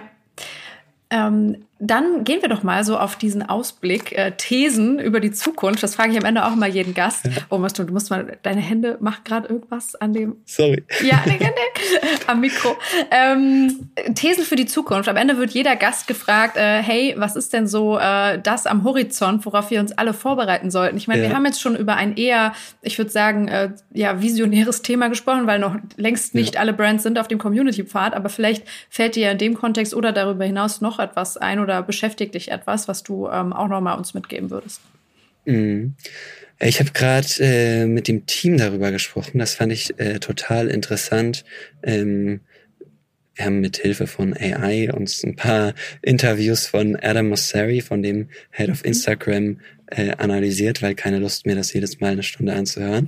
Dann gehen wir doch mal so auf diesen Ausblick, Thesen über die Zukunft. Das frage ich am Ende auch immer jeden Gast. Oh, du musst mal, deine Hände machen gerade irgendwas an dem... Sorry. Ja, am Mikro. Thesen für die Zukunft. Am Ende wird jeder Gast gefragt, hey, was ist denn so das am Horizont, worauf wir uns alle vorbereiten sollten? Ich meine, wir haben jetzt schon über ein eher, ich würde sagen, visionäres Thema gesprochen, weil noch längst nicht alle Brands sind auf dem Community-Pfad, aber vielleicht fällt dir in dem Kontext oder darüber hinaus noch etwas ein oder beschäftigt dich etwas, was du auch noch mal uns mitgeben würdest? Ich habe gerade mit dem Team darüber gesprochen. Das fand ich total interessant. Wir haben mit Hilfe von AI uns ein paar Interviews von Adam Mosseri, von dem Head of Instagram, analysiert, weil keine Lust mehr, das jedes Mal eine Stunde anzuhören.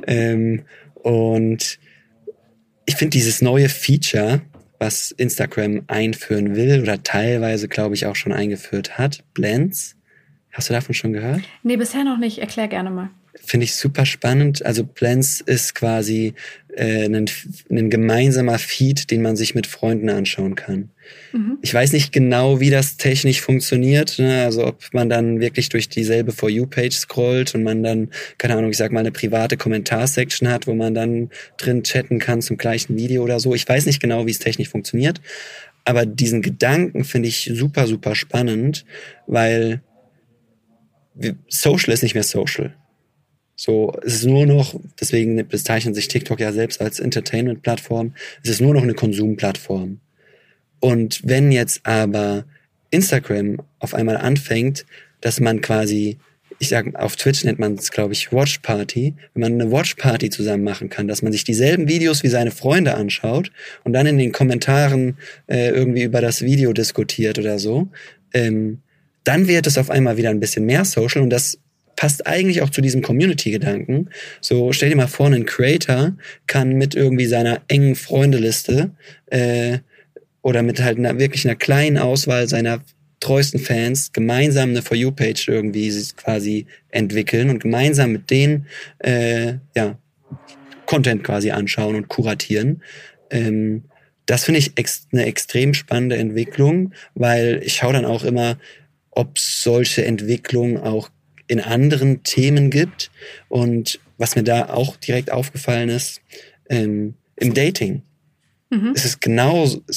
Und ich finde dieses neue Feature, was Instagram einführen will oder teilweise, glaube ich, auch schon eingeführt hat, Blends. Hast du davon schon gehört? Nee, bisher noch nicht. Erklär gerne mal. Finde ich super spannend. Also Blends ist quasi ein gemeinsamer Feed, den man sich mit Freunden anschauen kann. Ich weiß nicht genau, wie das technisch funktioniert, ne? Also ob man dann wirklich durch dieselbe For You-Page scrollt und man dann, keine Ahnung, ich sag mal, eine private Kommentarsection hat, wo man dann drin chatten kann zum gleichen Video oder so. Ich weiß nicht genau, wie es technisch funktioniert, aber diesen Gedanken finde ich super, super spannend, weil Social ist nicht mehr Social. So, es ist nur noch, deswegen bezeichnet sich TikTok ja selbst als Entertainment-Plattform, es ist nur noch eine Konsumplattform. Und wenn jetzt aber Instagram auf einmal anfängt, dass man quasi, ich sag, auf Twitch nennt man es, glaube ich, Watch Party, wenn man eine Watch Party zusammen machen kann, dass man sich dieselben Videos wie seine Freunde anschaut und dann in den Kommentaren irgendwie über das Video diskutiert oder so, dann wird es auf einmal wieder ein bisschen mehr Social und das passt eigentlich auch zu diesem Community-Gedanken. So, stell dir mal vor, ein Creator kann mit irgendwie seiner engen Freundeliste oder mit halt wirklich einer kleinen Auswahl seiner treuesten Fans gemeinsam eine For You-Page irgendwie quasi entwickeln und gemeinsam mit denen Content quasi anschauen und kuratieren. Das finde ich eine extrem spannende Entwicklung, weil ich schaue dann auch immer, ob es solche Entwicklungen auch in anderen Themen gibt. Und was mir da auch direkt aufgefallen ist, im Dating. Es ist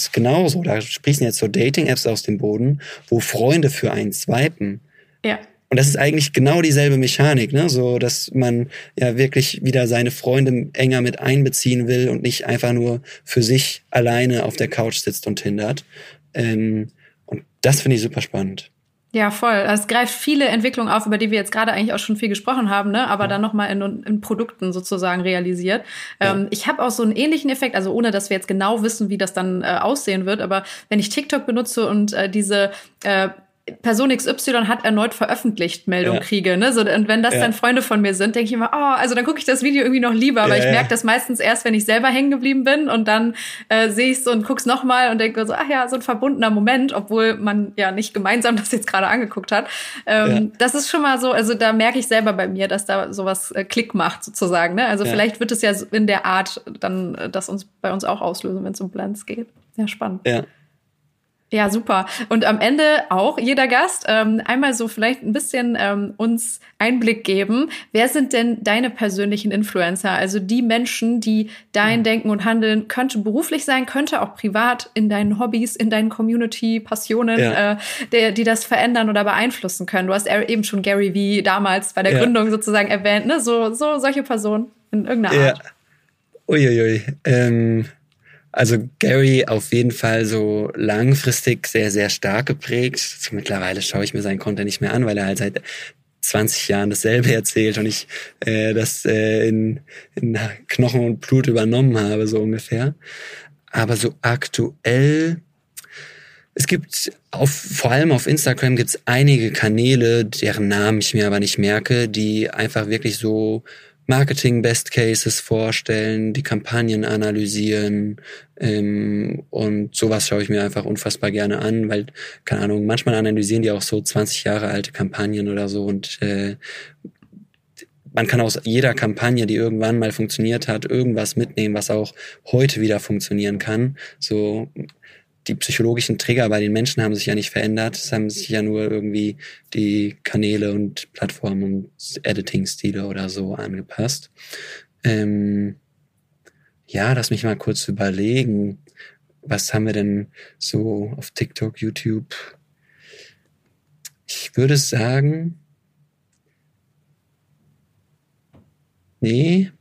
genauso. Da sprießen jetzt so Dating-Apps aus dem Boden, wo Freunde für einen swipen. Ja. Und das ist eigentlich genau dieselbe Mechanik, ne? So, dass man ja wirklich wieder seine Freunde enger mit einbeziehen will und nicht einfach nur für sich alleine auf der Couch sitzt und hindert. Und das finde ich super spannend. Ja, voll. Es greift viele Entwicklungen auf, über die wir jetzt gerade eigentlich auch schon viel gesprochen haben, ne? Aber dann nochmal in Produkten sozusagen realisiert. Ja. Ich habe auch so einen ähnlichen Effekt, also ohne, dass wir jetzt genau wissen, wie das dann aussehen wird. Aber wenn ich TikTok benutze und diese Person XY hat erneut veröffentlicht, Meldung kriege, ne? So, und wenn das dann Freunde von mir sind, denke ich immer, also dann gucke ich das Video irgendwie noch lieber, aber ich merke das meistens erst, wenn ich selber hängen geblieben bin und dann sehe ich so und guck's nochmal und denke so, so ein verbundener Moment, obwohl man ja nicht gemeinsam das jetzt gerade angeguckt hat. Das ist schon mal so, also da merke ich selber bei mir, dass da sowas Klick macht sozusagen, ne? Also vielleicht wird es ja in der Art dann das bei uns auch auslösen, wenn es um Blends geht. Ja, spannend. Ja, super. Und am Ende auch jeder Gast einmal so vielleicht ein bisschen uns Einblick geben. Wer sind denn deine persönlichen Influencer? Also die Menschen, die dein Denken und Handeln könnte beruflich sein, könnte auch privat in deinen Hobbys, in deinen Community-Passionen, die das verändern oder beeinflussen können. Du hast eben schon Gary Vee damals bei der Gründung sozusagen erwähnt, ne? So solche Personen in irgendeiner Art. Uiuiui. Also Gary auf jeden Fall so langfristig sehr, sehr stark geprägt. So mittlerweile schaue ich mir seinen Content nicht mehr an, weil er halt seit 20 Jahren dasselbe erzählt und ich das in Knochen und Blut übernommen habe, so ungefähr. Aber so aktuell, es gibt vor allem auf Instagram gibt's einige Kanäle, deren Namen ich mir aber nicht merke, die einfach wirklich so Marketing-Best Cases vorstellen, die Kampagnen analysieren und sowas schaue ich mir einfach unfassbar gerne an, weil, keine Ahnung, manchmal analysieren die auch so 20 Jahre alte Kampagnen oder so und man kann aus jeder Kampagne, die irgendwann mal funktioniert hat, irgendwas mitnehmen, was auch heute wieder funktionieren kann. So die psychologischen Trigger bei den Menschen haben sich ja nicht verändert. Es haben sich ja nur irgendwie die Kanäle und Plattformen und Editing-Stile oder so angepasst. Lass mich mal kurz überlegen. Was haben wir denn so auf TikTok, YouTube? Ich würde sagen, nee.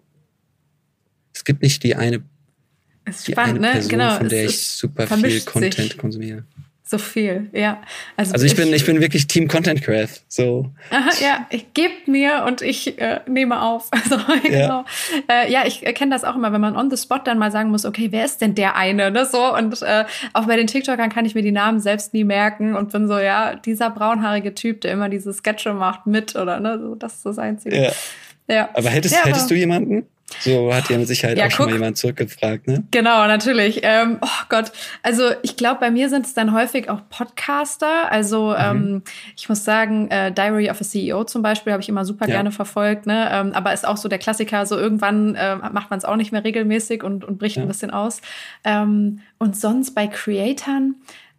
Es gibt nicht die eine ist spannend, ne? Person, Genau, von der ich super viel Content konsumiere. So viel, ja. Also ich bin wirklich Team Content Craft. So. Aha, ja, ich gebe mir und ich nehme auf. Also genau. Ich kenne das auch immer, wenn man on the spot dann mal sagen muss, okay, wer ist denn der eine? Ne? So, und auch bei den TikTokern kann ich mir die Namen selbst nie merken und bin so, dieser braunhaarige Typ, der immer diese Sketche macht mit oder ne, so, das ist das Einzige. Ja. Aber hättest du jemanden? So hat ja mit Sicherheit auch schon mal jemand zurückgefragt, ne? Genau, natürlich. Oh Gott, also ich glaube, bei mir sind es dann häufig auch Podcaster. Also ich muss sagen, Diary of a CEO zum Beispiel habe ich immer super gerne verfolgt, ne? Aber ist auch so der Klassiker, so irgendwann macht man es auch nicht mehr regelmäßig und bricht ein bisschen aus. Und sonst bei Creatoren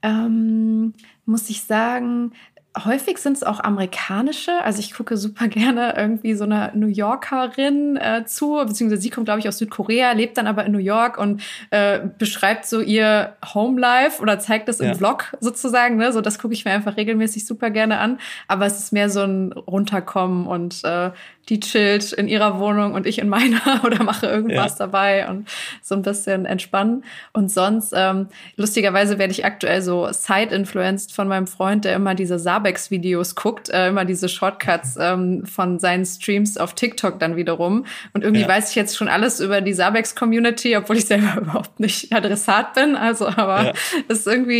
muss ich sagen, häufig sind es auch amerikanische. Also ich gucke super gerne irgendwie so einer New Yorkerin zu, beziehungsweise sie kommt, glaube ich, aus Südkorea, lebt dann aber in New York und beschreibt so ihr Homelife oder zeigt das im Vlog sozusagen. Ne? So, das gucke ich mir einfach regelmäßig super gerne an. Aber es ist mehr so ein Runterkommen und die chillt in ihrer Wohnung und ich in meiner oder mache irgendwas dabei und so ein bisschen entspannen. Und sonst, lustigerweise werde ich aktuell so side-influenced von meinem Freund, der immer diese Sabex-Videos guckt, immer diese Shortcuts von seinen Streams auf TikTok dann wiederum. Und irgendwie weiß ich jetzt schon alles über die Sabex-Community, obwohl ich selber überhaupt nicht Adressat bin. Also, aber es ist irgendwie,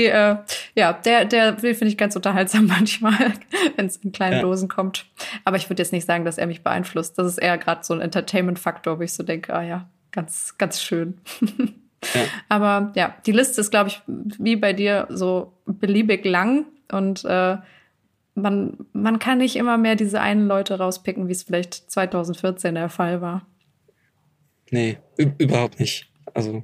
der finde ich ganz unterhaltsam manchmal, wenn es in kleinen Dosen kommt. Aber ich würde jetzt nicht sagen, dass er mich beeinflusst. Das ist eher gerade so ein Entertainment-Faktor, wo ich so denke, ganz, ganz schön. Aber die Liste ist, glaube ich, wie bei dir so beliebig lang und man kann nicht immer mehr diese einen Leute rauspicken, wie es vielleicht 2014 der Fall war. Nee, überhaupt nicht. Also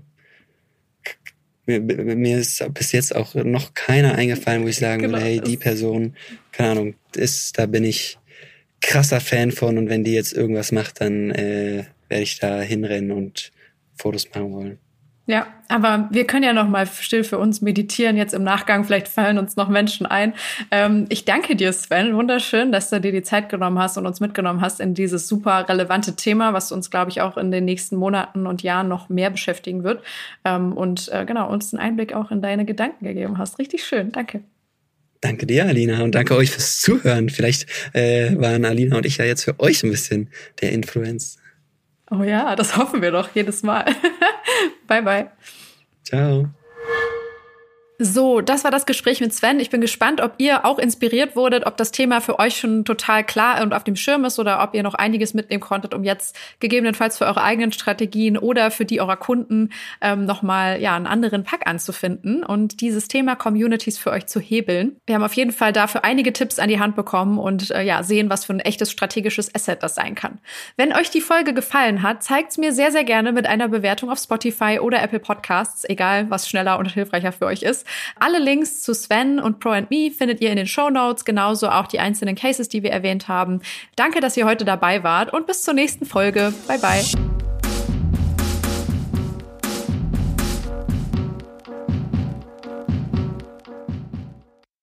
mir ist bis jetzt auch noch keiner eingefallen, wo ich sagen würde, hey, die Person, keine Ahnung, da bin ich krasser Fan von und wenn die jetzt irgendwas macht, dann werde ich da hinrennen und Fotos machen wollen. Ja, aber wir können ja noch mal still für uns meditieren jetzt im Nachgang. Vielleicht fallen uns noch Menschen ein. Ich danke dir, Sven. Wunderschön, dass du dir die Zeit genommen hast und uns mitgenommen hast in dieses super relevante Thema, was uns, glaube ich, auch in den nächsten Monaten und Jahren noch mehr beschäftigen wird. Und genau, uns einen Einblick auch in deine Gedanken gegeben hast. Richtig schön. Danke. Danke dir, Alina, und danke euch fürs Zuhören. Vielleicht waren Alina und ich ja jetzt für euch ein bisschen der Influencer. Oh ja, das hoffen wir doch jedes Mal. Bye, bye. Ciao. So, das war das Gespräch mit Sven. Ich bin gespannt, ob ihr auch inspiriert wurdet, ob das Thema für euch schon total klar und auf dem Schirm ist oder ob ihr noch einiges mitnehmen konntet, um jetzt gegebenenfalls für eure eigenen Strategien oder für die eurer Kunden nochmal einen anderen Pack anzufinden und dieses Thema Communities für euch zu hebeln. Wir haben auf jeden Fall dafür einige Tipps an die Hand bekommen und sehen, was für ein echtes strategisches Asset das sein kann. Wenn euch die Folge gefallen hat, zeigt's mir sehr, sehr gerne mit einer Bewertung auf Spotify oder Apple Podcasts, egal was schneller und hilfreicher für euch ist. Alle Links zu Sven und Pro&Me findet ihr in den Shownotes, genauso auch die einzelnen Cases, die wir erwähnt haben. Danke, dass ihr heute dabei wart und bis zur nächsten Folge. Bye, bye.